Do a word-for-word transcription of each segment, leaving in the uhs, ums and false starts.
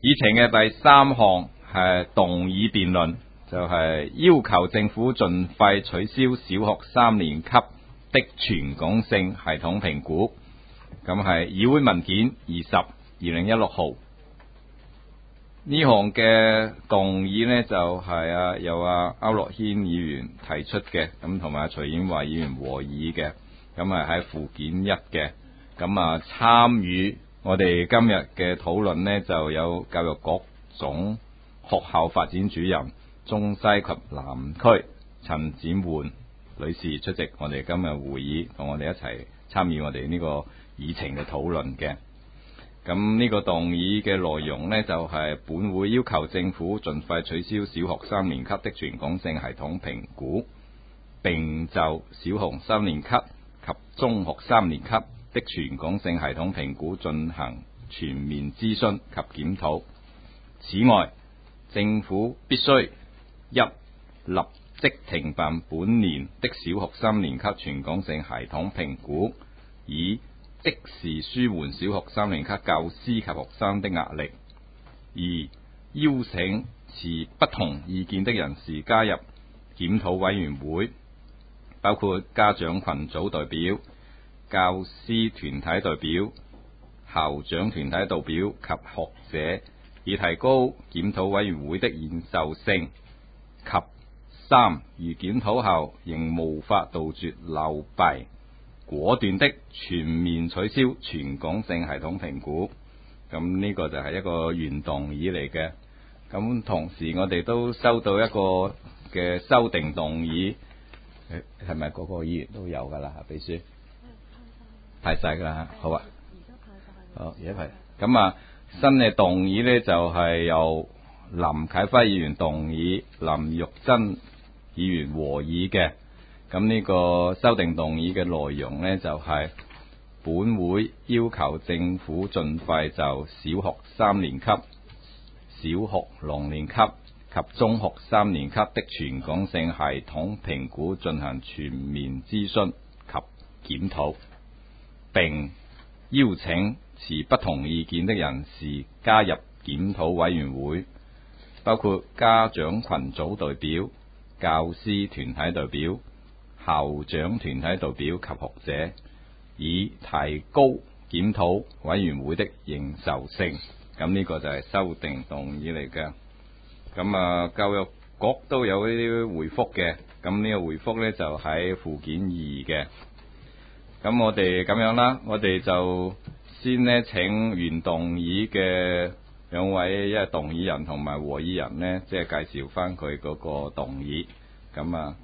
議程嘅第三項係動議辯論，就係、是、要求政府盡快取消小學三年級的全港性系統評估。咁係議會文件二十二零一六號。呢項嘅動議呢，就係、是、啊由啊區諾軒議員提出嘅，咁同埋徐英華議員和議嘅，咁係喺附件一嘅。咁啊參與我哋今日嘅討論呢，就有教育局總學校發展主任中西及南區陳展煥女士出席我哋今日會議，同我哋一齊參與我哋呢個議程嘅討論嘅。咁呢個動議嘅內容呢，就係、是、本會要求政府盡快取消小學三年級的全港性系統評估，並就小學三年級及中學三年級的全港性系統評估進行全面諮詢及檢討。此外，政府必須一立即停辦本年的小學三年級全港性系統評估，以即時舒緩小學三年級教師及學生的壓力。二、邀請持不同意見的人士加入檢討委員會，包括家長群組代表、教師團體代表、校長團體代表及學者，以提高檢討委員會的認受性。及三、如檢討後仍無法杜絕流弊，果斷的全面取消全港性系統評估。咁呢個就係一個原動議嚟嘅。咁同時我哋都收到一個嘅修訂動議，係咪個個議員都有㗎啦？秘書派晒㗎啦，好啊。好，而家派。咁啊，新嘅動議呢，就係、是、由林啟輝議員動議，林玉珍議員和議嘅。咁呢個修訂動議嘅內容呢，就係、是、本會要求政府盡快就小學三年級、小學六年級及中學三年級的全港性系統評估進行全面諮詢及檢討，並邀請持不同意見的人士加入檢討委員會，包括家長群組代表、教師團體代表、校長團體代表及學者，以提高檢討委員會的認受性。咁呢個就係修訂動議嚟嘅。咁啊，教育局都有呢啲回覆嘅。咁呢個回覆呢，就喺附件二嘅。咁我哋咁樣啦，我哋就先呢請原動議嘅兩位，一係動議人同埋和議人呢，即係介紹翻佢嗰個動議。咁啊。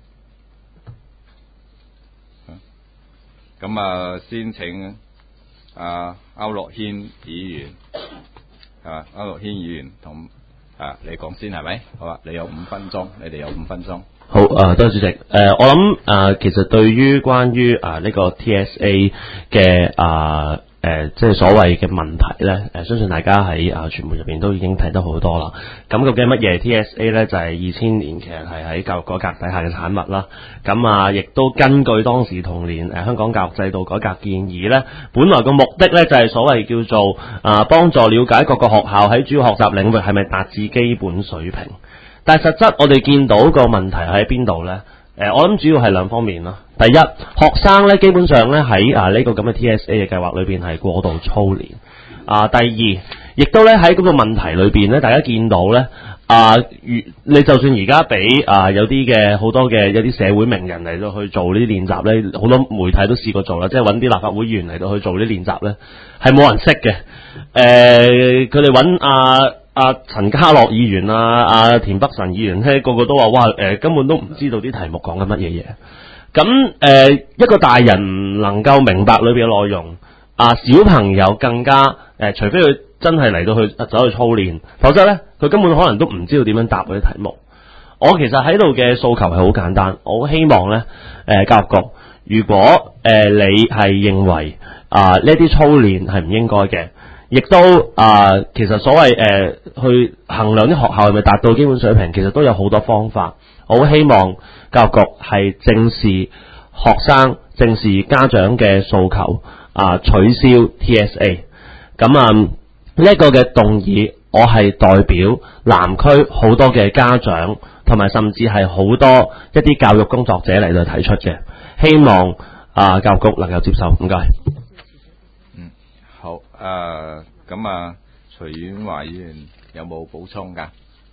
咁啊，先請啊區諾軒議員，啊區諾軒議員同啊你講先係咪？好啊，你有五分鐘，你哋有五分鐘。 好啊，多謝主席。誒、呃，我諗啊、呃，其實對於關於啊呢、這個 T S A 嘅啊。誒、呃，即係所謂嘅問題咧，誒、呃，相信大家喺啊傳媒入邊都已經睇得好多啦。咁究竟乜嘢 T S A 咧？就係二千年其實係喺教育改革底下嘅產物啦。咁啊，亦都根據當時同年誒、呃、香港教育制度改革建議咧，本來個目的咧就係、是、所謂叫做啊幫助了解各個學校喺主要學習領域係咪達至基本水平。但係實質我哋見到個問題喺邊度咧？誒、呃，我諗主要係兩方面啦。第一，學生咧基本上咧喺啊呢個咁嘅 T S A 嘅計劃裏邊係過度操練。啊，第二，亦都咧喺嗰個問題裏邊咧，大家見到咧啊，如你就算而家俾啊有啲嘅好多嘅有啲社會名人嚟到去做呢啲練習咧，好多媒體都試過做啦，即係揾啲立法會議員嚟到去做呢啲練習咧，係冇人識嘅。誒、呃，佢哋揾啊。阿陳家樂議員啊，阿、啊、田北辰議員咧，個個都話哇，誒、呃、根本都唔知道啲題目講緊乜嘢嘢。咁誒、呃，一個大人能夠明白裏邊嘅內容，啊小朋友更加誒、呃，除非佢真係嚟到去走去操練，否則咧佢根本可能都唔知道點樣答嗰啲題目。我其實喺度嘅訴求係好簡單，我好希望咧，誒、呃、教育局，如果誒、呃、你係認為啊呢啲操練係唔應該嘅。亦都啊、呃，其實所謂誒、呃、去衡量啲學校係咪達到基本水平，其實都有好多方法。我好希望教育局係正視學生、正視家長嘅訴求，啊、呃、取消 T S A。咁啊呢一個嘅動議我係代表南區好多嘅家長，同埋甚至係好多一啲教育工作者嚟到提出嘅，希望啊、呃、教育局能夠接受。唔該。 嗯，好，誒、呃，咁啊，徐婉華議員有冇補充㗎？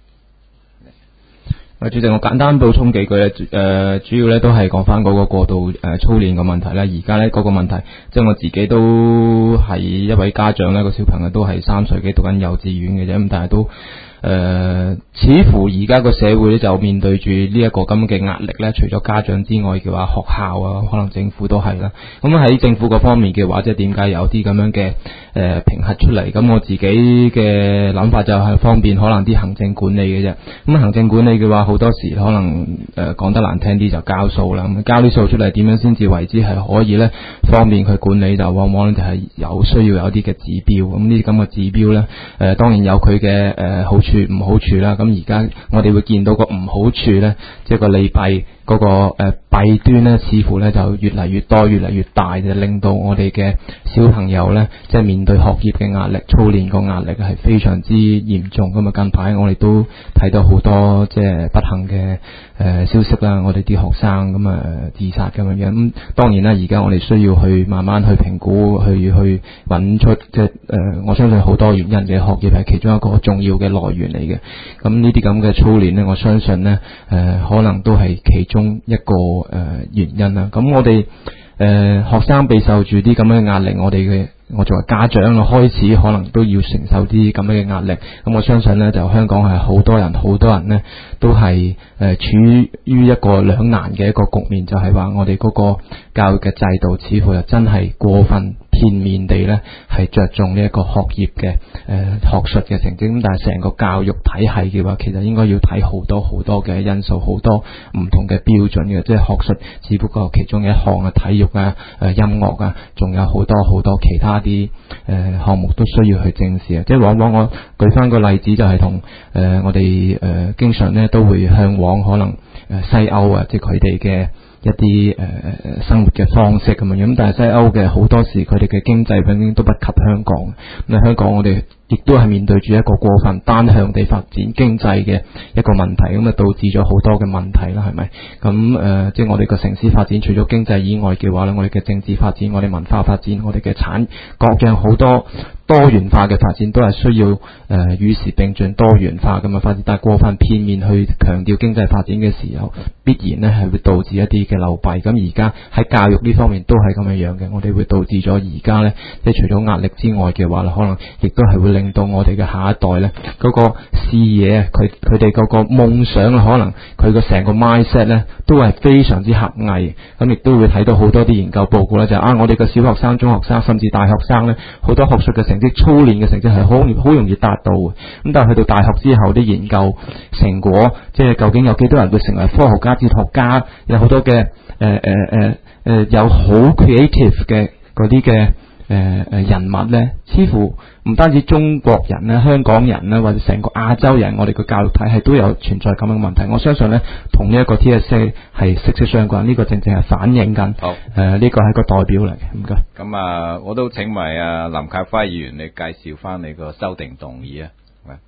誒，主席，我簡單補充幾句咧，誒、呃，主要咧都係講翻嗰個過度誒、呃、操練嘅問題啦。而家咧嗰個問題，即係我自己都係一位家長咧，個小朋友都係三歲幾讀緊幼稚園嘅啫，咁但係都。誒、呃，似乎而家個社會咧就面對住呢一個咁嘅壓力咧，除咗家長之外嘅話，學校啊，可能政府都係啦。咁喺政府嗰方面嘅話，即係點解有啲咁樣嘅誒評核出嚟？咁我自己嘅諗法就係方便可能啲行政管理嘅啫。咁行政管理嘅話，好多時可能誒講、呃、得難聽啲就交數啦。咁交啲數出嚟，點樣先至為之係可以咧方便佢管理？就往往就係有需要有啲嘅指標。咁呢啲咁嘅指標咧，誒、呃、當然有佢嘅誒好處。唔好處啦，咁而家我哋會見到個唔好處咧，即係個利弊嗰個誒弊端咧，似乎咧就越嚟越多，越嚟越大，就令到我哋嘅小朋友咧，即係面對學業嘅壓力、操練個壓力係非常之嚴重。咁啊，近排我哋都睇到好多即係不幸嘅誒消息啦，我哋啲學生咁啊自殺咁樣樣。咁當然啦，而家我哋需要去慢慢去評估，去去揾出即係誒，我相信好多原因嘅，學業係其中一個重要嘅來源嚟嘅。咁呢啲咁嘅操練咧，我相信咧誒、呃，可能都係其中一個誒、呃、原因啦。咁我哋誒、呃、學生備受住啲咁樣嘅壓力，我哋嘅我作為家長啊，開始可能都要承受啲咁樣嘅壓力。咁我相信咧，就香港係好多人，好多人咧都係誒、呃、處於一個兩難嘅一個局面，就係、是、話我哋嗰個教育嘅制度似乎又真係過分片面地咧係着重呢一個學業嘅誒、呃、學術嘅成績。咁但係成個教育體系嘅話，其實應該要睇好多好多嘅因素，好多唔同嘅標準嘅。即係學術只不過其中一項啊，體育啊、誒、呃、音樂啊，仲有好多好多其他啲誒項目都需要去正視啊。即係往往我舉翻個例子就係同誒我哋誒、呃、經常咧都會向往可能誒西歐啊，即係佢哋嘅一啲誒、呃、生活嘅方式咁樣樣。咁但係西歐嘅好多時佢哋嘅經濟永遠都不及香港。咁香港我哋亦都係面對住一個過分單向地發展經濟嘅一個問題，咁啊導致咗好多嘅問題啦，係咪？咁誒、呃，即係我哋個城市發展，除咗經濟以外嘅話咧，我哋嘅政治發展、我哋文化發展、我哋嘅產各樣好多多元化嘅發展都係需要誒、呃、與時並進、多元化咁嘅發展。但係過分片面去強調經濟發展嘅時候，必然咧係會導致一啲嘅流弊。咁而家喺教育呢方面都係咁樣樣嘅，我哋會導致咗而家咧，即係除咗壓力之外嘅話，可能亦都係會令到我哋嘅下一代咧嗰、嗰個視野啊，佢佢哋嗰個夢想啊，可能佢個成個 mindset 咧都係非常之狹隘。咁亦都會睇到好多啲研究報告咧，就係、啊，我哋嘅小學生、中學生甚至大學生咧，好多學術嘅成績、操練嘅成績係好好容易達到嘅。咁但係去到大學之後，啲研究成果，即係究竟有幾多人會成為科學家、哲學家，有好多嘅誒誒誒誒有好 creative 嘅嗰啲嘅誒誒人物咧，似乎唔單止中國人咧、香港人咧，或者成個亞洲人，我哋嘅教育體系都有存在咁樣嘅問題。我相信咧，同呢一個 T S A 係息息相關。呢、這個正正係反映緊， 好誒，呢、 呃這個係個代表嚟嘅。唔該。 咁啊，我都請埋啊林啟輝議員，你介紹翻你個修訂動議啊。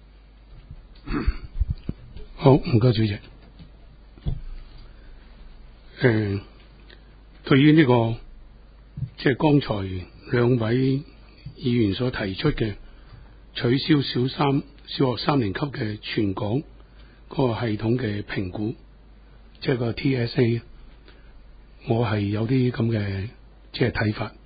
好，唔該主席。誒、呃，對於呢、這個即係剛才兩位議員所提出嘅取消小三小學三年級嘅全港嗰個系統嘅評估，即係個 T S A， 我係有啲咁嘅即係睇法。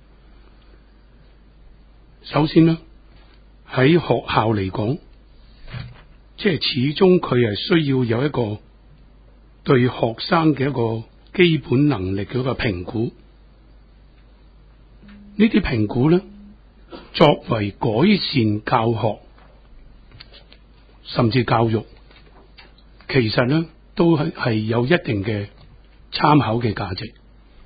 首先呢，喺學校嚟講，即係始終佢係需要有一個對學生嘅一個基本能力嘅一個評估。呢啲評估咧，作為改善教學甚至教育，其實咧都係係有一定嘅參考嘅價值。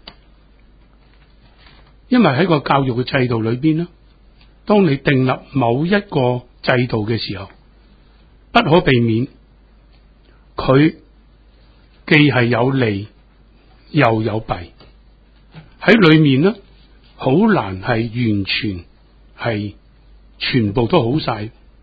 因為喺個教育嘅制度裏邊咧，當你訂立某一個制度嘅時候，不可避免佢既係有利又有弊。喺裏面咧，好難係完全係全部都好晒，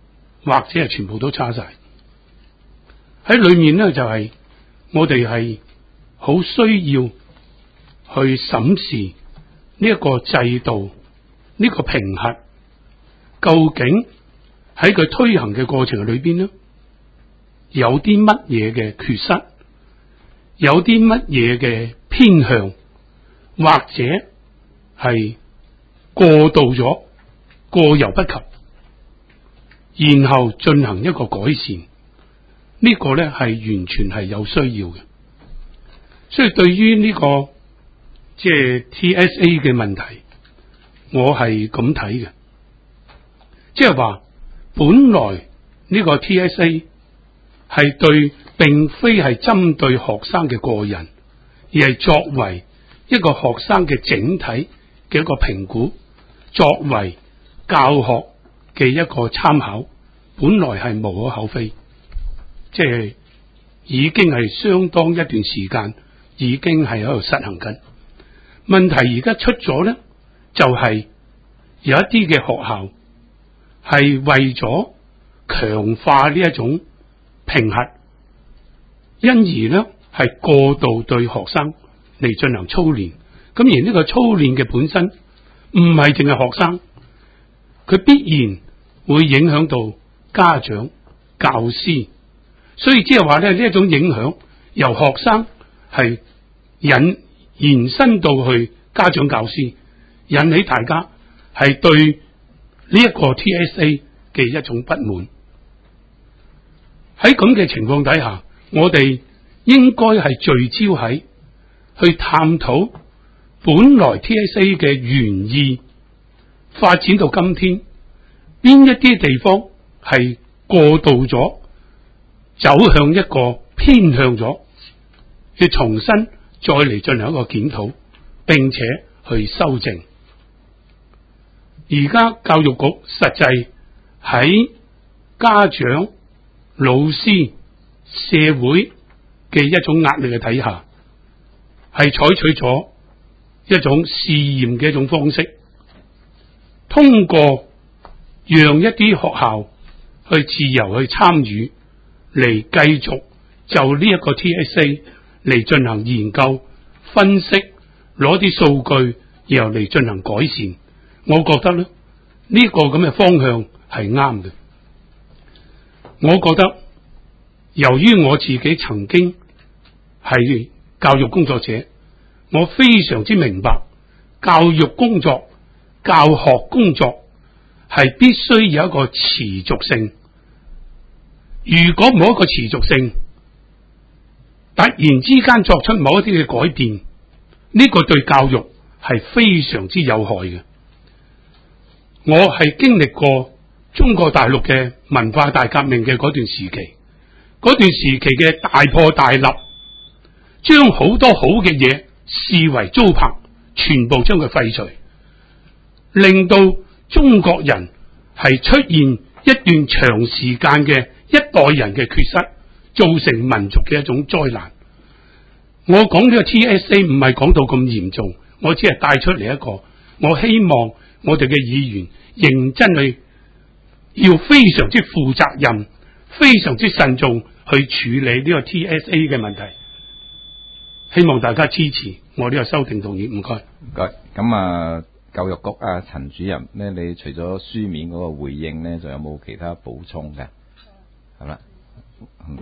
或者係全部都差晒。喺裏面咧就係、是、我哋係好需要去審視呢一個制度，呢、這個評核究竟喺佢推行嘅過程裏邊咧，有啲乜嘢嘅缺失，有啲乜嘢嘅偏向，或者係過度咗，過猶不及，然後進行一個改善，呢、這個咧係完全係有需要嘅。所以對於呢、這個即係 T S A 嘅問題，我係咁睇嘅，即係話本來呢個 T S A 係對，並非係針對學生嘅個人，而係作為一個學生嘅整體嘅一個評估，作為教學嘅一個參考，本來係無可厚非，即係已經係相當一段時間，已經係喺度實行緊。問題而家出咗咧，就係、是、有一啲嘅學校係為咗強化呢一種評核，因而咧係過度對學生嚟進行操練。咁而呢個操練嘅本身唔係淨係學生，佢必然會影響到家長、教師。所以即係話咧，呢一種影響由學生係引延伸到去家長、教師，引起大家係對呢一個 T S A 嘅一種不滿。喺咁嘅情況底下，我哋應該係聚焦喺去探討本來 T S A 嘅原意，發展到今天邊一啲地方係過度咗，走向一個偏向咗，去重新再嚟進行一個檢討，並且去修正。而家教育局實際喺家長、老師、社會嘅一種壓力嘅底下，係採取咗一種試驗嘅一種方式，通過讓一啲學校去自由去參與，嚟繼續就呢一個 T S A 嚟進行研究、分析，攞啲數據，然後嚟進行改善。我覺得咧，呢、這個咁嘅方向係啱嘅。我覺得由於我自己曾經係教育工作者，我非常之明白教育工作、教學工作係必須有一個持續性。如果冇一個持續性，突然之間作出某一啲嘅改變，呢、這個對教育係非常之有害嘅。我係經歷過中國大陸嘅文化大革命嘅嗰段時期，嗰段時期嘅大破大立，將好多好嘅嘢視為糟粕，全部將佢廢除，令到中國人係出現一段長時間嘅一代人嘅缺失，造成民族嘅一種災難。我講呢個 T S A 唔係講到咁嚴重，我只係帶出嚟一個，我希望我哋嘅議員認真去，要非常之負責任、非常之慎重去處理呢個 T S A 嘅問題。希望大家支持我呢個修訂動議，唔該。 唔該。咁啊，教育局啊，陳主任咧，你除咗書面嗰個回應咧，仲有冇其他補充嘅？係啦。嗯。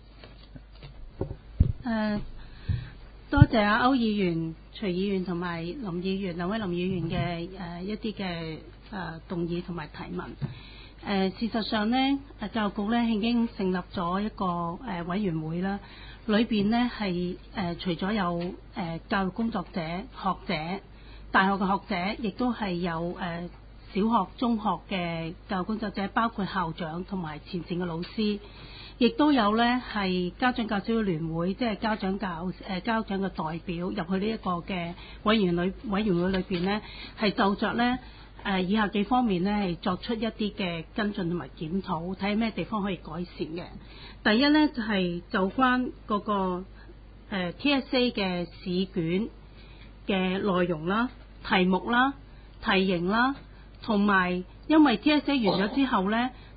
誒、uh,，多謝阿歐議員、徐議員同埋林議員兩位林議員嘅誒、呃、一啲嘅誒動議同埋提問。誒、呃，事實上呢，誒教育局咧已經成立咗一個誒、呃、委員會啦，裏邊呢係誒除咗有誒、呃、教育工作者、學者、大學嘅學者，亦都係有誒、呃、小學、中學嘅教育工作者，包括校長同埋前線嘅老師。亦都有咧，係家長教師聯會，即係家長教誒、呃、家長嘅代表入去呢一個嘅委員裏委員會裏邊呢，係就着咧誒以下幾方面呢，係作出一啲嘅跟進同埋檢討，睇下咩地方可以改善嘅。第一呢，就係、是、就關嗰、那個、呃、T S A 嘅試卷嘅內容啦、題目啦、題型啦，同埋因為 T S A 完咗之後呢。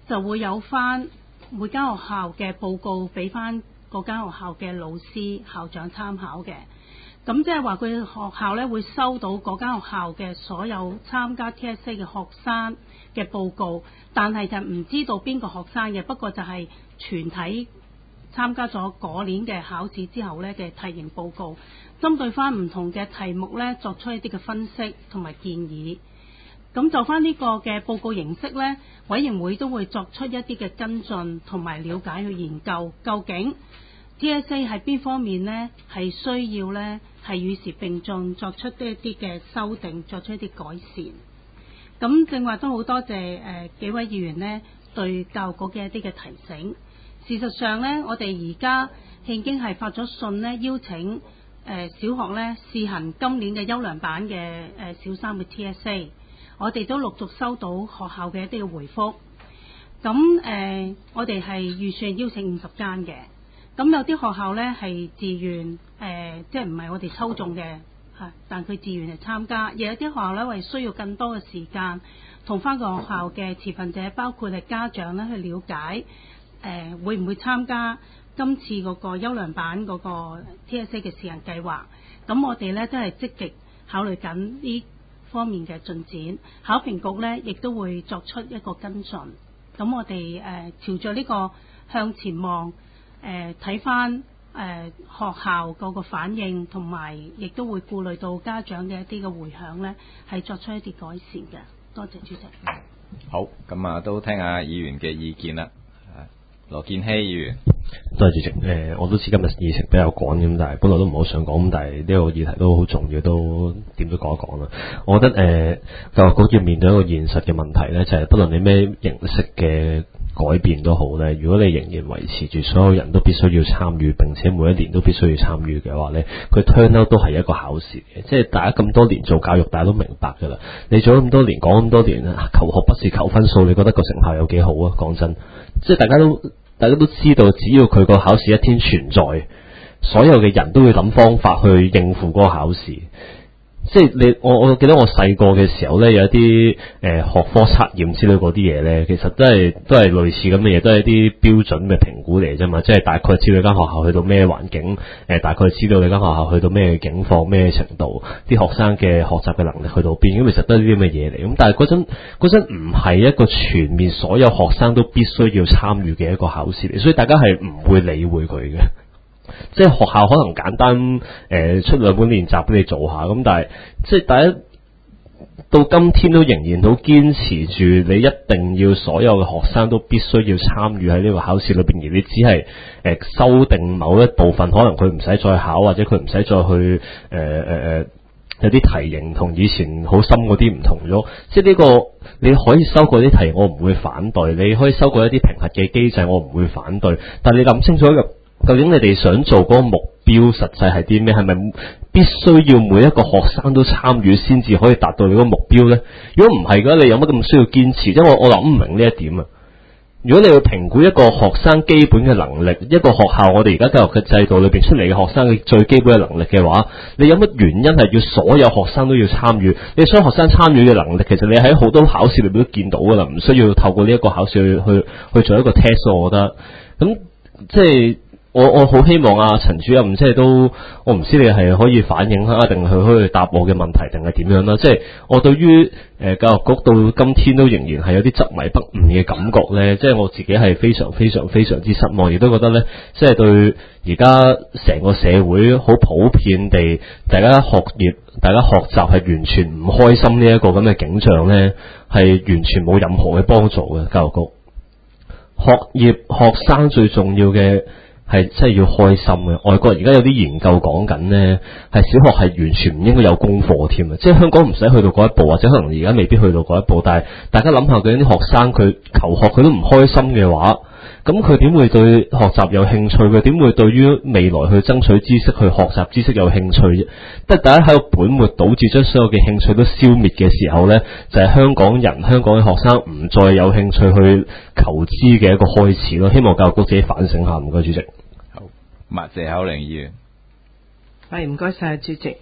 就會有翻每間學校嘅報告俾翻嗰間學校嘅老師校長參考嘅。咁即係話佢學校咧會收到嗰間學校嘅所有參加 T S A 嘅學生嘅報告，但係就唔知道邊個學生嘅，不過就係全體參加咗嗰年嘅考試之後咧嘅題型報告，針對翻唔同嘅題目咧作出一啲嘅分析同埋建議。咁就翻呢個嘅報告形式咧，委員會都會作出一啲嘅跟進同埋了解去研究，究竟 T S A 喺邊方面呢係需要呢係與時並進，作出一啲嘅修訂，作出一啲改善。咁正話都好多謝誒、呃、幾位議員呢對教育局嘅一啲嘅提醒。事實上呢，我哋而家已經係發咗信呢，邀請誒、呃、小學呢試行今年嘅優良版嘅誒、呃、小三嘅 T S A。我哋都陸續收到學校嘅一啲嘅回覆。咁誒、呃，我哋係預算邀請五十間嘅。咁有啲學校呢係自願誒、呃，即係唔係我哋抽中嘅嚇，但佢自願嚟參加。亦有啲學校呢為需要更多嘅時間，同翻個學校嘅持份者，包括係家長呢去了解誒、呃，會唔會參加今次嗰個優良版嗰個 T S A 嘅試行計劃。咁我哋呢都係積極考慮緊呢方面嘅進展。考評局呢亦都會作出一個跟進。咁我哋誒、呃、朝着呢個向前望。誒睇翻誒學校嗰個反應，同埋亦都會顧慮到家長嘅一啲嘅回響呢，係作出一啲改善嘅。多謝主席。 好，咁啊都聽下議員嘅意見啦。羅健熙議員， 多謝主席。誒、呃，我都知今日議程比較趕咁，但係本來都唔好想講，咁但係呢個議題都好重要，都點都講一講啦。我覺得誒、呃，教育局要面對一個現實嘅問題呢，就係、是、不論你咩形式嘅改變都好咧，如果你仍然維持住所有人都必須要參與，並且每一年都必須要參與嘅話咧，佢 turn out 都係一個考試嘅。即係大家咁多年做教育，大家都明白㗎啦。你做咗咁多年，講咁多年，求學不是求分數，你覺得個成效有幾好啊？講真，即係大家都大家都知道，只要佢個考試一天存在，所有嘅人都會諗方法去應付嗰個考試。即係你我我記得我細個嘅時候咧，有一啲誒、呃、學科測驗之類嗰啲嘢咧，其實都係都係類似咁嘅嘢，都係一啲標準嘅評估嚟啫嘛。即係大概知道你間學校去到咩環境，誒、呃、大概知道你間學校去到咩境況、咩程度，啲學生嘅學習嘅能力去到邊，咁其實都係呢啲咁嘅嘢嚟。咁但係嗰陣嗰陣唔係一個全面所有學生都必須要參與嘅一個考試嚟，所以大家係唔會理會佢嘅。即係學校可能簡單誒、呃、出兩本練習俾你做下，咁但係即係大家到今天都仍然好堅持住，你一定要所有嘅學生都必須要參與喺呢個考試裏邊，而你只係誒、呃、修訂某一部分，可能佢唔使再考，或者佢唔使再去誒誒誒有啲題型同以前好深嗰啲唔同咗。即係呢、這個你可以修改啲題，我唔會反對；你可以修改一啲評核嘅機制，我唔會反對。但係你諗清楚一個。究竟你哋想做嗰個目標實際係啲咩？係咪必須要每一個學生都參與先至可以達到你嗰個目標呢？如果唔係嘅話，你有乜咁需要堅持？因為我我諗唔明呢一點啊。如果你要評估一個學生基本嘅能力，一個學校我哋而家教育嘅制度裏邊出嚟嘅學生嘅最基本嘅能力嘅話，你有乜原因係要所有學生都要參與？你所有學生參與嘅能力，其實你喺好多考試裏邊都見到噶啦，唔需要透過呢一個考試去去去做一個 test。我覺得咁即係。我我好希望啊陳主任即係都，我唔知你係可以反映啊，定係可以答我嘅問題，定係點樣啦？即係我對於誒、呃、教育局到今天都仍然係有啲執迷不悟嘅感覺咧，即係我自己係非常非常非常之失望，亦都覺得咧，即係對而家成個社會好普遍地，大家學業、大家學習係完全唔開心呢一個咁嘅景象咧，係完全冇任何嘅幫助嘅。教育局學業學生最重要嘅。係真係要開心嘅。外國而家有啲研究講緊呢，係小學係完全唔應該有功課添啊！即係香港唔使去到嗰一步，或者可能而家未必去到嗰一步。但係大家諗下，嗰啲學生佢求學佢都唔開心嘅話，咁佢點會對學習有興趣？佢點會對於未來去爭取知識、去學習知識有興趣啫？得大家喺度本末倒置，將所有嘅興趣都消滅嘅時候呢，就係、是、香港人、香港嘅學生唔再有興趣去求知嘅一個開始咯。希望教育局自己反省下，唔該主席。 麥謝口令議員， 係唔該晒主席。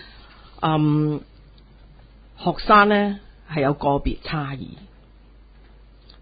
嗯，學生呢係有個別差異，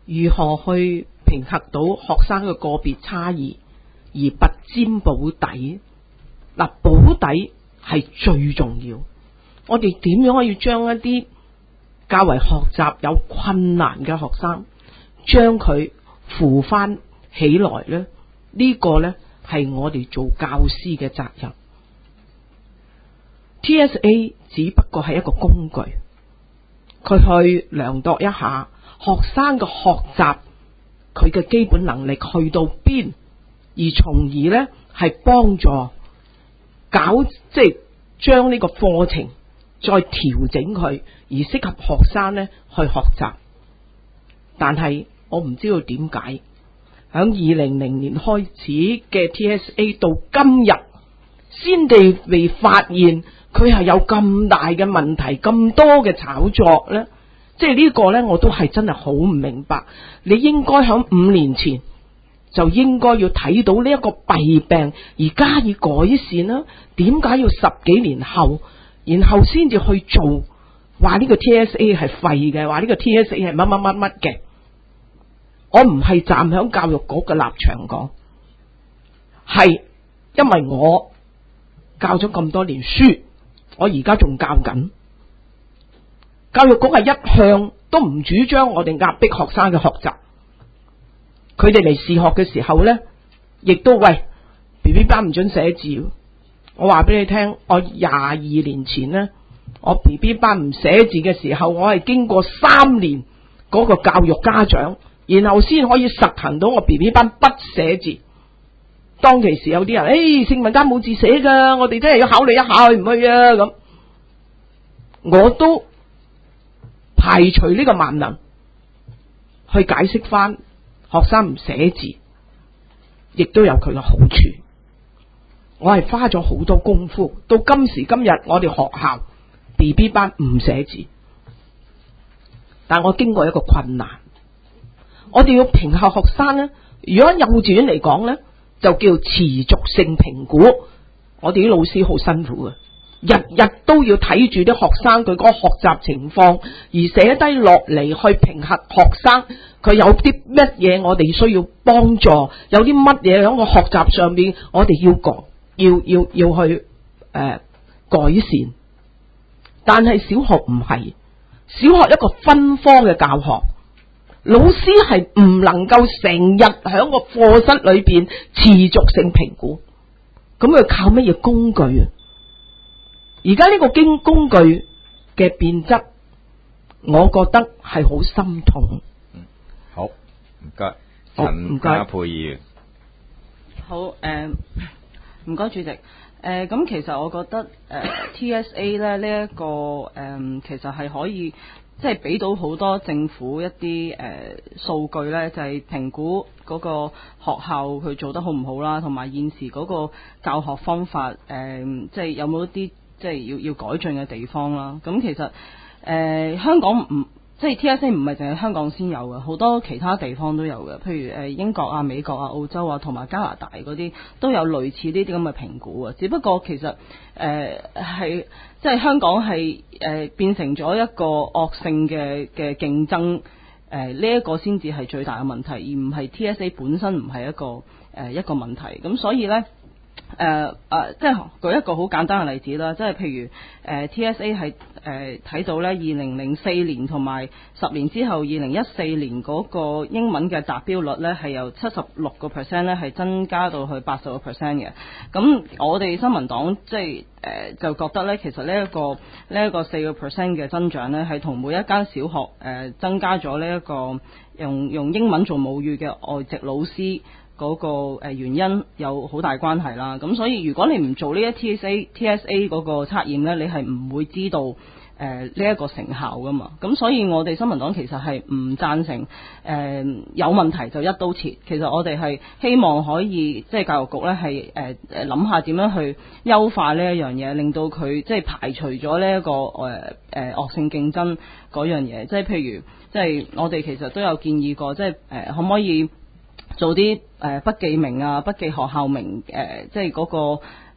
如何去評核到學生嘅個別差異，而不沾保底。嗱，保底係最重要。我哋點樣可以將一啲較為學習有困難嘅學生，將佢扶翻起來呢？呢、這個呢係我哋做教師嘅責任。T S A 只不過係一個工具，佢去量度一下學生嘅學習，佢嘅基本能力去到邊，而從而呢係幫助搞即係將呢個課程再調整佢，而適合學生呢去學習。但係我唔知道點解響二零零年開始嘅 T S A 到今日先至被發現佢係有咁大嘅問題，咁多嘅炒作呢。即係呢個呢，我都係真係好唔明白。你應該響五年前就應該要睇到呢一個弊病而加以改善啦。點解要十幾年後，然後先至去做？話呢個 T S A 係廢嘅，話呢個 T S A 係乜乜乜乜嘅。我唔係站響教育局嘅立場講，係因為我教咗咁多年書，我而家仲教緊。教育局係一向都唔主張我哋壓迫學生嘅學習。佢哋嚟試學嘅時候呢，亦都喂 B B 班唔准寫字。我話俾你聽，我廿二年前呢，我 B B 班唔寫字嘅時候，我係經過三年嗰個教育家長，然後先可以實行到我 B B 班不寫字。當其時有啲人，誒、哎，聖文間冇字寫噶，我哋真係要考慮一下去唔去啊？咁我都排除呢個萬能，去解釋翻學生唔寫字，亦都有佢嘅好處。我係花咗好多功夫，到今時今日，我哋學校 B B 班唔寫字，但我經過一個困難，我哋要評核學生呢。如果幼稚園嚟講呢，就叫持續性評估。我哋啲老師好辛苦嘅，日日都要睇住啲學生佢嗰個學習情況，而寫低落嚟去評核學生佢有啲乜嘢我哋需要幫助，有啲乜嘢喺個學習上面我哋要講，要要要去誒、呃、改善。但係小學唔係，小學一個分科嘅教學，老師係唔能夠成日喺個課室裏邊持續性評估，咁佢靠乜嘢工具啊？而家呢個經工具嘅變質，我覺得係好心痛。 嗯，好，唔該， 陳家沛議員。 好，誒，唔該，主席。誒、呃，咁其實我覺得誒、呃、T S A 咧呢一個誒、呃，其實係可以即係俾到好多政府一啲誒數據咧，就係、是、評估嗰個學校佢做得好唔好啦，同埋現時嗰個教學方法誒、呃，即係有冇一啲即係要要改進嘅地方啦。咁其實誒、呃、香港唔即係 T S A 唔係淨係香港先有嘅，好多其他地方都有嘅。譬如誒英國啊、美國啊、澳洲啊，同埋加拿大嗰啲都有類似呢啲咁嘅評估啊。只不過其實誒係即係香港係誒、呃、變成咗一個惡性嘅嘅競爭，誒呢一個先至係最大嘅問題，而唔係 T S A 本身唔係一個誒、呃、一個問題。咁所以咧。誒、呃、誒、呃，即係舉一個好簡單嘅例子啦，即係譬如誒、呃、T S A 係誒睇到咧，二零零四年同埋十年之後，二零一四年嗰個英文嘅達標率咧係由七十六個 percent 咧係增加到去八十個 percent 嘅。咁我哋新民黨即係誒、呃、就覺得咧，其實呢、這、一個呢一、這個四個 percent 嘅增長咧，係同每一間小學誒、呃、增加咗呢一個用用英文做母語嘅外籍老師。嗰個原因有好大關係啦，咁所以如果你唔做呢一 T S A T S A 嗰個測驗呢，你係唔會知道誒呢一個成效噶嘛。咁所以我哋新民黨其實係唔贊成誒、呃、有問題就一刀切。其實我哋係希望可以即係教育局呢係誒誒諗下點樣去優化呢一樣嘢，令到佢即係排除咗呢一個誒誒、呃、惡性競爭嗰樣嘢。即係譬如即係我哋其實都有建議過，即係誒、呃、可唔可以做啲誒、呃、不記名啊、不記學校名誒、呃，即係嗰、那個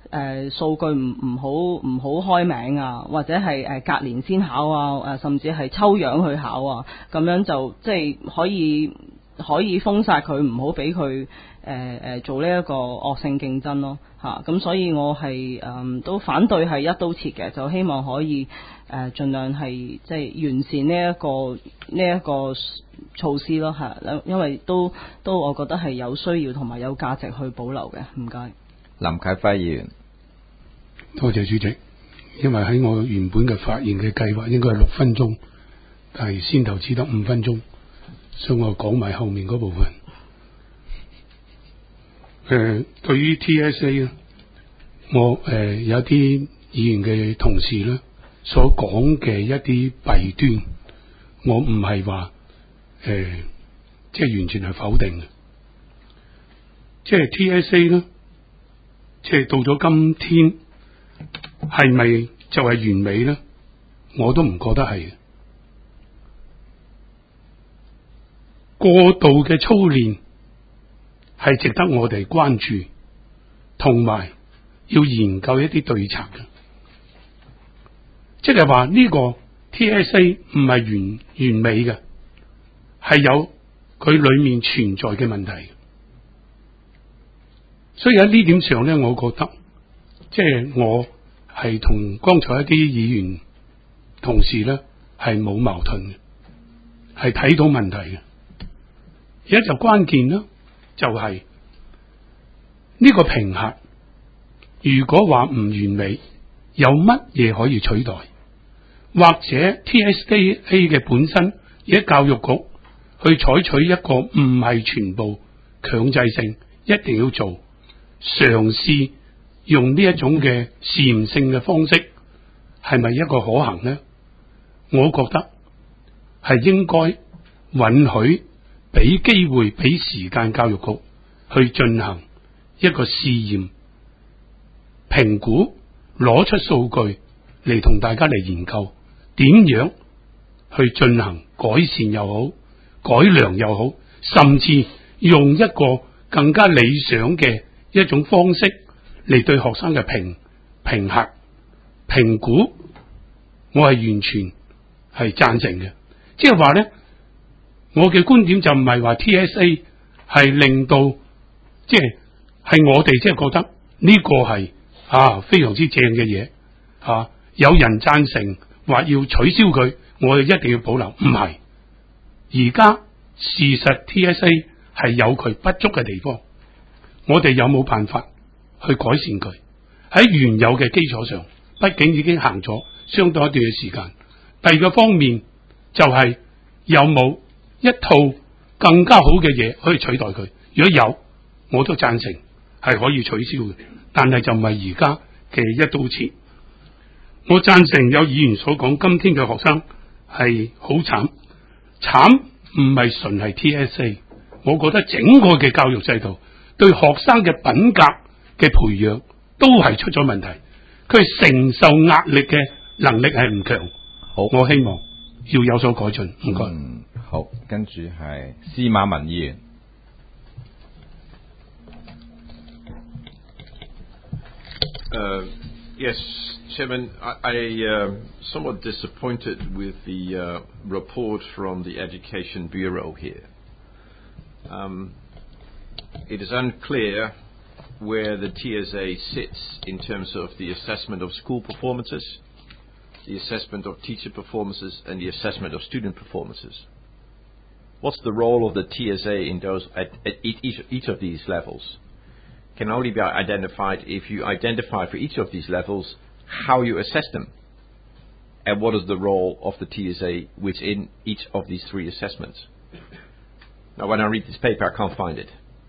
誒數據唔唔好唔好開名啊，或者係誒隔年先考啊，誒甚至係抽樣去考啊，咁樣就即係可以可以封殺佢，唔好俾佢誒誒做呢一個惡性競爭咯嚇。咁、啊、所以我係誒、嗯、都反對係一刀切嘅，就希望可以誒、呃、盡量係即係完善呢、這、一個呢一、這個措施咯嚇，因為都都我覺得係有需要同埋有價值去保留嘅。唔該。 林啟輝議員， 多謝主席。因為喺我原本嘅發言嘅計劃應該係六分鐘，但係先頭只得五分鐘，所以我講埋後面嗰部分。誒、呃，對於 T S A 咧，我誒、呃、有啲議員嘅同事咧所講嘅一啲弊端，我唔係話誒即係完全係否定嘅。即係 T S A 咧，即係到咗今天，係咪就係完美咧？我都唔覺得係。過度嘅操練係值得我哋關注，同埋要研究一啲對策嘅。即係話呢個 T S A 唔係完完美嘅，係有佢裏面存在嘅問題。所以喺呢點上咧，我覺得即係我係同剛才一啲議員同事咧係冇矛盾嘅，係睇到問題嘅。而家就關鍵啦，就係呢個評核，如果話唔完美，有乜嘢可以取代？或者 T S A 嘅本身，而家教育局去採取一個唔係全部強制性，一定要做，嘗試用呢一種嘅試驗性嘅方式，係咪一個可行呢？我覺得係應該允許俾機會俾時間教育局去進行一個試驗評估，攞出數據嚟同大家嚟研究點樣去進行改善又好，改良又好，甚至用一個更加理想嘅一種方式嚟對學生嘅評評核評估，我係完全係贊成嘅。即係話咧，我嘅觀點就唔係話 T S A 係令到即係係我哋即係覺得呢個係啊非常之正嘅嘢啊，有人贊成話要取消佢，我哋一定要保留。唔係，而家事實 T S A 係有佢不足嘅地方，我哋有冇辦法去改善佢？喺原有嘅基礎上，畢竟已經行咗相當一段嘅時間。第二個方面就係有冇一套更加好嘅嘢可以取代佢？如果有，我都贊成係可以取消嘅，但係就唔係而家嘅一刀切。我贊成有議員所講，今天嘅學生係好慘，慘唔係純係 T S A， 我覺得整個嘅教育制度對學生嘅品格嘅培養都係出咗問題，佢承受壓力嘅能力係唔強。好，我希望要有所改進。唔該。 嗯，好，跟住係司馬文議員。 Uh, yes, Chairman, I, I uh, somewhat disappointed with the uh, report from the Education Bureau here. Um, it is unclear where the T S A sits in terms of the assessment of school performances, the assessment of teacher performances, and the assessment of student performances. What's the role of the T S A in those at, at each, each of these levels? Can only be identified if you identify for each of these levels how you assess them, and what is the role of the T S A within each of these three assessments. Now, when I read this paper, I can't find it.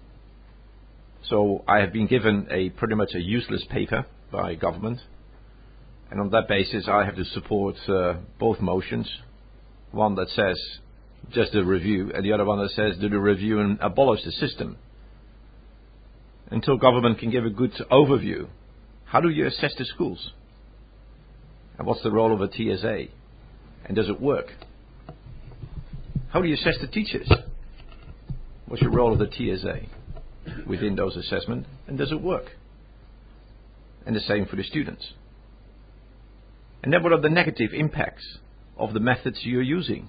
So I have been given a pretty much a useless paper by government, and on that basis I have to support uh, both motions, one that says just a review and the other one that says do the review and abolish the system. Until government can give a good overview, how do you assess the schools? And what's the role of a T S A? And does it work? How do you assess the teachers? What's your role of the T S A within those assessments? And does it work? and the same for the students. And then what are the negative impacts of the methods you're using?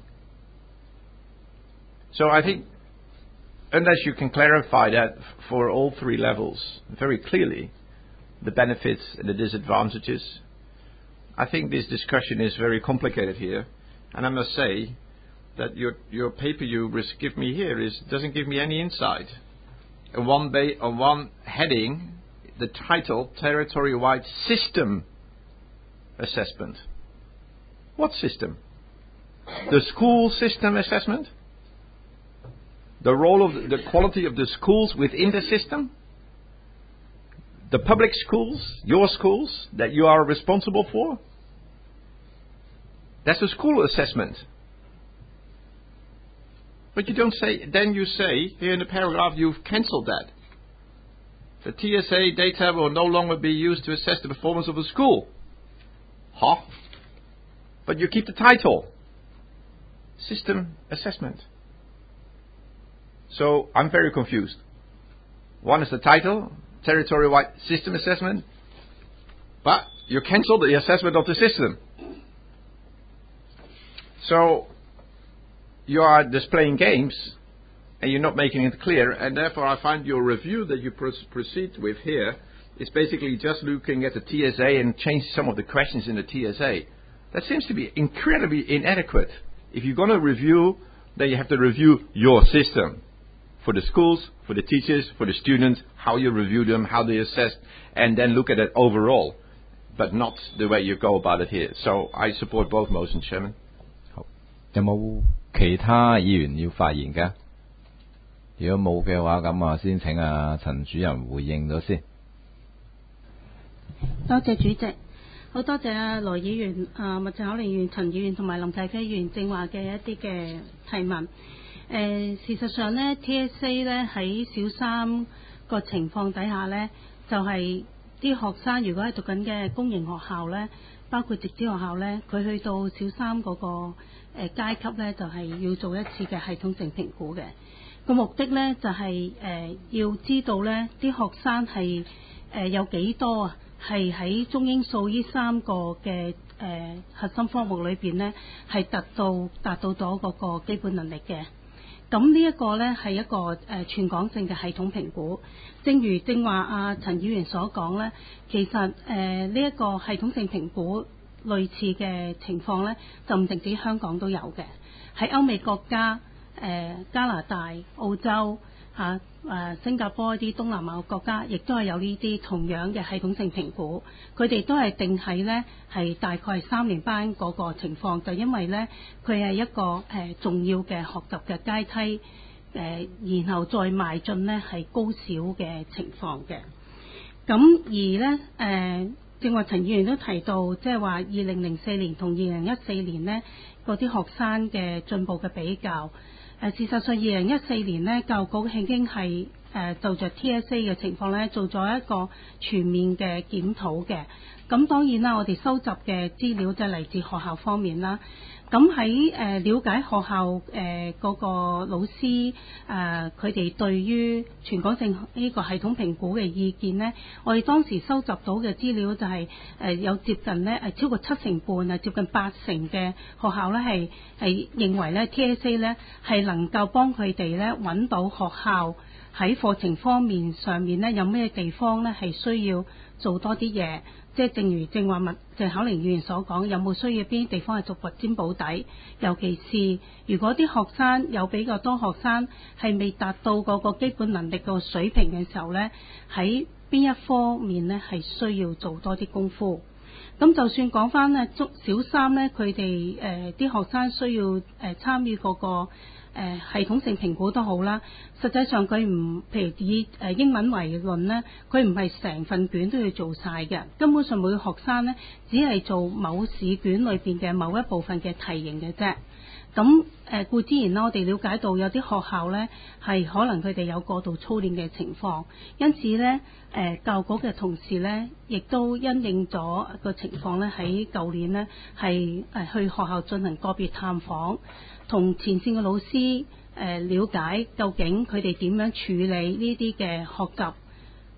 So I think unless you can clarify that for all three levels very clearly, the benefits and the disadvantages, I think this discussion is very complicated here. And I must say that your your paper you give me here is doesn't give me any insight. On one, ba- on one heading, the title, Territory-Wide System Assessment. What system? The school system assessment? The role of the, the quality of the schools within the system? The public schools, your schools, that you are responsible for? That's a school assessment. But you don't say, then you say, here in the paragraph, you've cancelled that. The T S A data will no longer be used to assess the performance of a school. Huh? But you keep the title. System assessment. So I'm very confused. One is the title, territory-wide system assessment, but you cancel the assessment of the system. So you are displaying games and you're not making it clear, and therefore I find your review that you pr- proceed with here is basically just looking at the T S A and change some of the questions in the T S A. That seems to be incredibly inadequate. If you're going to review, then you have to review your system. For the schools, for the teachers, for the students, how you review them, how they assess, and then look at it overall, but not the way you go about it here. So I support both motions, Chairman. 有冇其他議員要發言㗎？如果冇嘅話，咁啊先請阿陳主任回應咗先。 多謝主席，好多謝啊羅議員、啊麥謝口令議員、陳議員同埋林啟輝議員正話嘅一啲嘅提問。誒、呃、事實上呢 T S A 呢喺小三個情況底下呢，就係、是、啲學生如果係讀緊嘅公營學校呢，包括直資學校呢，佢去到小三嗰、那個誒、呃、階級呢，就係、是、要做一次嘅系統性評估嘅。個目的呢，就係、是、誒、呃、要知道呢啲學生係誒、呃、有幾多啊，係喺中英數呢三個嘅誒、呃、核心科目裏邊呢，係達到達到咗嗰個基本能力嘅。咁呢一個呢係一個誒、呃、全港性嘅系統評估，正如正話阿陳議員所講呢，其實誒呢一個系統性評估類似嘅情況呢，就唔淨止香港都有嘅，喺歐美國家、誒、呃、加拿大、澳洲嚇、誒、啊、新加坡一啲東南亞國家，亦都係有呢啲同樣嘅系統性評估，佢哋都係定喺呢係大概係三年班嗰個情況，就因為呢，佢係一個誒、呃、重要嘅學習嘅階梯，誒、呃、然後再邁進呢係高小嘅情況嘅。咁而呢，誒、呃，正話陳議員都提到，即係話二零零四年同二零一四年呢嗰啲學生嘅進步嘅比較。誒事實上，二零一四年呢，教育局已經係誒就着 T S A 嘅情況呢，做咗一個全面嘅檢討嘅。咁當然啦，我哋收集嘅資料就係嚟自學校方面啦。咁喺誒了解學校誒嗰、呃那個老師誒佢哋對於全港性呢個系統評估嘅意見呢，我哋當時收集到嘅資料就係、是、誒、呃、有接近呢誒超過七成半啊，接近八成嘅學校呢係係認為呢 T S A 呢係能夠幫佢哋呢揾到學校喺課程方面上面呢有咩地方呢係需要做多啲嘢。即係正如正話麥謝口令議員所講，有冇需要邊啲地方係做掘尖保底？尤其是如果啲學生有比較多學生係未達到嗰個基本能力個水平嘅時候呢，喺邊一方面呢係需要做多啲功夫。咁就算講翻呢，中小三呢，佢哋誒啲學生需要誒參與嗰個誒系統性評估都好啦，實際上佢唔，譬如以誒英文為論呢，佢唔係成份卷都要做晒嘅，根本上每個學生呢，只係做某試卷裏邊嘅某一部分嘅題型嘅啫。咁誒固之然啦，我哋了解到有啲學校呢係可能佢哋有過度操練嘅情況，因此呢，誒教育局嘅同事呢亦都因應咗個情況呢，喺舊年呢係誒去學校進行個別探訪，同前線嘅老師誒了解究竟佢哋點樣處理呢啲嘅學習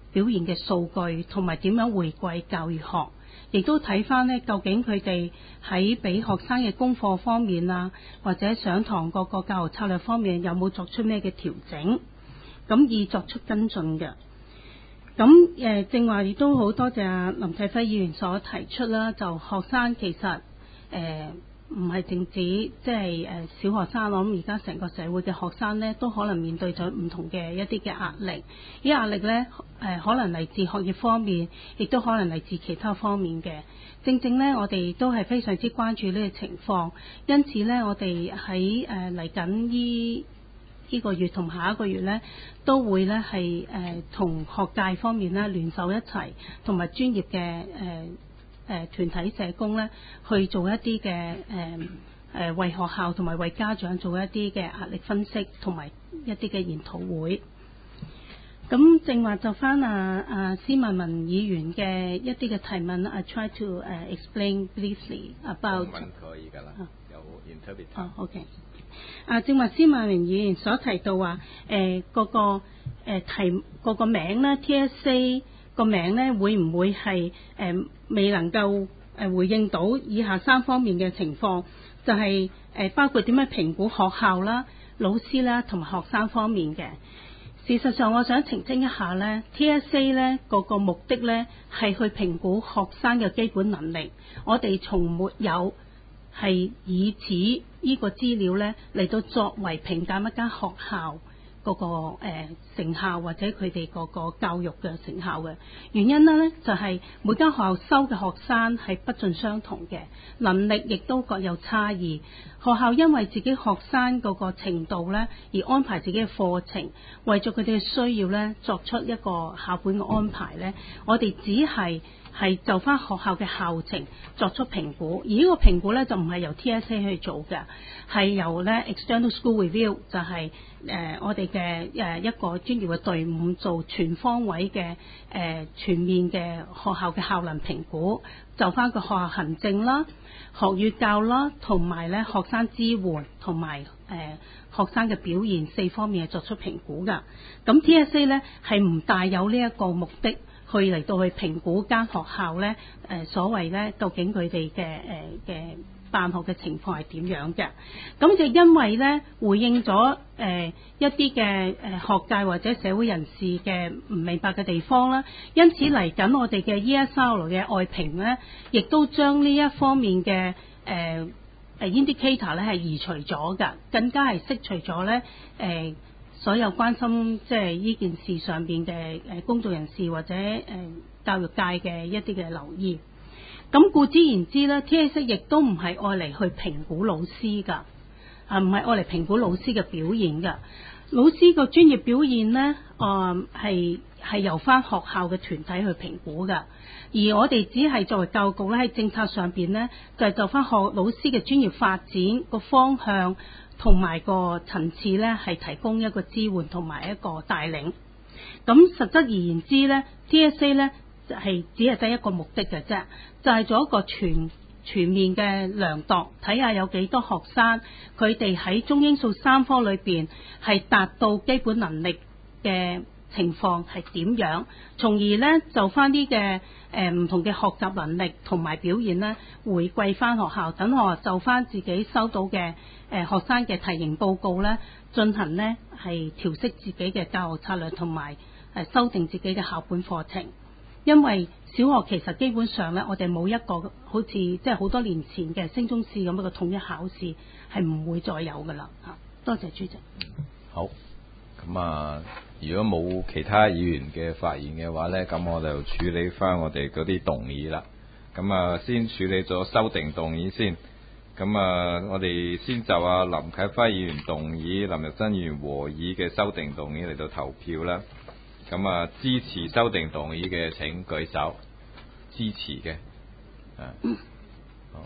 表現嘅數據，同埋點樣回饋教育學，亦都睇翻呢究竟佢哋喺俾學生嘅功課方面啊，或者上堂嗰個教學策略方面有冇作出咩嘅調整，咁以作出跟進嘅。咁誒正話亦都好多謝林啟輝議員所提出啦，就學生其實誒唔係淨止即係誒小學生，我諗而家成個社會嘅學生呢，都可能面對咗唔同嘅一啲嘅壓力。呢壓力呢，誒、呃、可能嚟自學業方面，亦都可能嚟自其他方面嘅。正正呢，我哋都係非常之關注呢個情況，因此呢，我哋喺誒嚟緊呢呢個月同下一個月呢，都會呢係誒同學界方面呢聯手一齊，同埋專業嘅誒。呃誒團體社工咧，去做一啲嘅誒誒為學校同埋為家長做一啲嘅壓力分析，同埋一啲嘅研討會。咁正話就翻啊啊施文文議員嘅一啲嘅提問 ，I try to 誒、uh, explain briefly about。 中文可以㗎啦，有 interpret。 哦 ，OK。啊，正話施文文議員所提到話，誒嗰個誒題嗰個名咧 ，T S A。個名咧會唔會係誒、呃、未能夠誒回應到以下三方面嘅情況，就係、是、誒、呃、包括點樣評估學校啦、老師啦同埋學生方面嘅。事實上，我想澄清一下咧 ，T S A 咧個個目的咧係去評估學生嘅基本能力，我哋從沒有係以此呢個資料咧嚟到作為評價一間學校嗰、那個誒、呃、成效或者佢哋嗰個教育嘅成效嘅原因咧，就係、是、每間學校收嘅學生係不盡相同嘅，能力亦都各有差異。學校因為自己學生嗰個程度咧，而安排自己嘅課程，為咗佢哋嘅需要咧，作出一個校本嘅安排咧。我哋只係係就翻學校嘅校程作出評估，而呢個評估咧就唔係由 T S A 去做嘅，係由咧 External School Review 就係、是、誒、呃、我哋嘅誒一個專業嘅隊伍做全方位嘅誒、呃、全面嘅學校嘅效能評估，就翻個學校行政啦、學與教啦，同埋咧學生支援同埋誒學生嘅表現四方面係作出評估㗎。咁 T S A 咧係唔帶有呢一個目的。去嚟到去評估間學校咧，誒、呃、所謂咧，究竟佢哋嘅誒嘅辦學嘅情況係點樣嘅？咁就因為咧回應咗誒、呃、一啲嘅誒學界或者社會人士嘅唔明白嘅地方啦，因此嚟緊我哋嘅 E S R 嘅外評咧，亦都將呢一方面嘅誒誒 indicator 咧係移除咗㗎，更加係釋除咗咧誒。呃所有關心即係呢件事上邊嘅誒公眾人士或者誒教育界嘅一啲嘅留意，咁故之言之咧 ，T S A 亦都唔係愛嚟去評估老師㗎，啊唔係愛嚟評估老師嘅表現㗎。老師個專業表現咧，啊係係由翻學校嘅團體去評估㗎，而我哋只係作為教育局咧喺政策上邊咧，就係就翻學老師嘅專業發展個方向。同埋個層次咧，係提供一個支援同埋一個帶領。咁實質而言之咧 ，T S A 咧係只係得一個目的嘅啫，就係、是、做一個全全面嘅量度，睇下有幾多學生佢哋喺中英數三科裏邊係達到基本能力嘅情況係點樣，從而咧就翻啲嘅誒唔同嘅學習能力同埋表現咧，回饋翻學校，等我就翻自己收到嘅。誒、呃、學生嘅題型報告咧，進行咧係調適自己嘅教學策略，同埋誒修訂自己嘅校本課程。因為小學其實基本上咧，我哋冇一個好似即係好多年前嘅升中試咁一個統一考試，係唔會再有噶啦嚇。多謝主席。 好，咁啊，如果冇其他議員嘅發言嘅話咧，咁我就處理翻我哋嗰啲動議啦。咁啊，先處理咗修訂動議先。咁啊，我哋先就啊林啟輝議員動議、林日新議員和議嘅修訂動議嚟到投票啦。咁啊，支持修訂動議嘅請舉手。支持嘅，啊，好，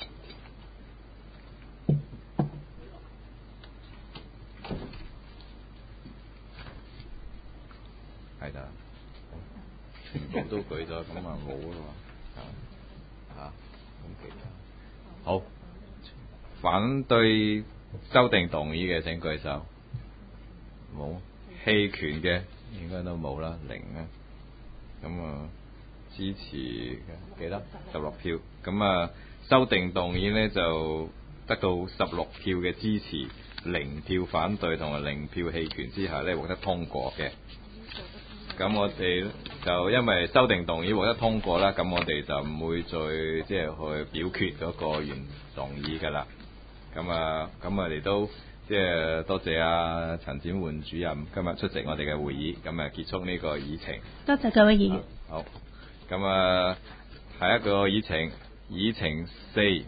係啦，全部都舉咗，咁啊冇咯喎，啊，咁其他，好。反對修訂動議嘅請舉手。冇。棄權嘅應該都冇啦，零啊。 咁啊支持幾多？十六票。咁啊修訂動議呢就得到十六票嘅支持，零票反對同埋零票棄權之下呢獲得通過嘅。咁我哋就因為修訂動議獲得通過啦，咁我哋就唔會再即係去表決嗰個原動議㗎啦。咁啊，咁我哋都即係多謝阿陳展煥主任今日出席我哋嘅會議，咁啊結束呢個議程。 多謝各位議員。 好，咁啊下一個議程，議程四。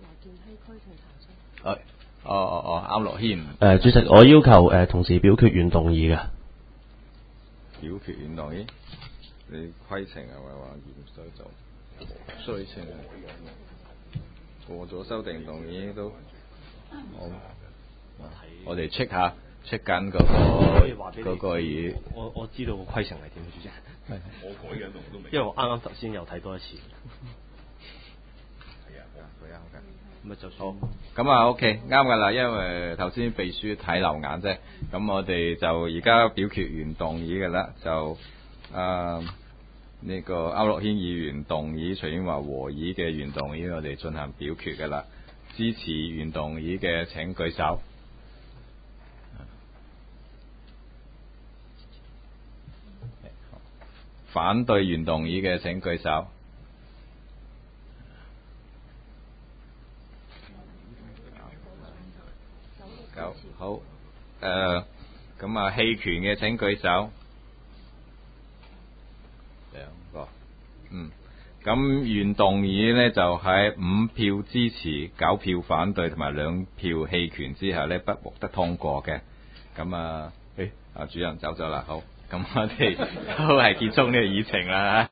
哦哦哦，啱樂軒。 誒，主席，我要求誒同時表決原動議嘅。 表決原動議，你規程係咪話嚴衰就衰程？過咗修訂動議都，好，我哋 check 下 check 緊嗰個嗰個議。 我我知道個規程係點，主席。係我改緊我都未。因為我啱啱頭先又睇多一次。係啊，佢啊，好嘅。咁啊就好。咁啊 OK 啱㗎啦，因為頭先秘書睇漏眼啫。咁我哋就而家表決原動議㗎啦，就啊呢、呢個區諾軒議員動議徐英華和議嘅原動議，我哋進行表決㗎啦。支持原動議嘅請舉手。反對原動議嘅請舉手。九好，誒、呃，咁啊棄權嘅請舉手。兩個，嗯，咁原動議呢，就喺五票支持、九票反對同埋兩票棄權之下呢，不獲得通過嘅。咁啊，誒，阿主任走咗啦，好，咁我哋都係結束呢個議程啦。